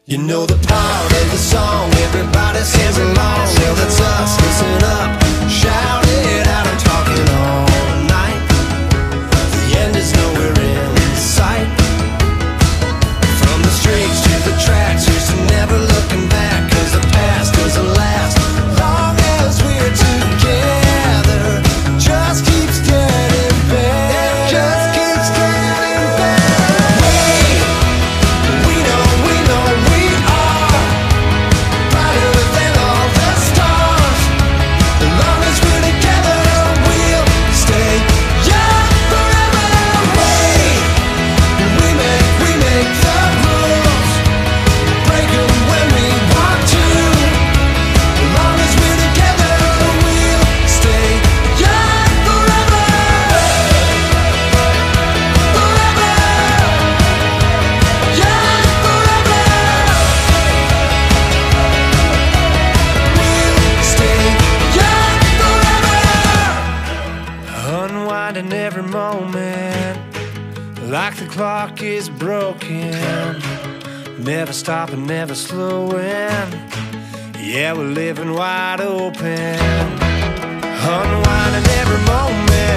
You know the part of the song, everybody sings along. Well, that's us, listen up, shout it out. I'm talking all night. The end is nowhere in sight. From the streets to the tracks, here's to never looking back. Cause the past doesn't last long as we're together. Just keeps getting better. Just keeps getting better. We know we are brighter than all the stars. As long as we're together, we'll stay young forever. We make the rules, break 'em when we want to. As long as we're together, we'll stay young forever. Forever. Young forever. We'll stay young forever. Unwinding every moment like the clock is broken. Never stopping, never slowing. Yeah, we're living wide open. Unwinding every moment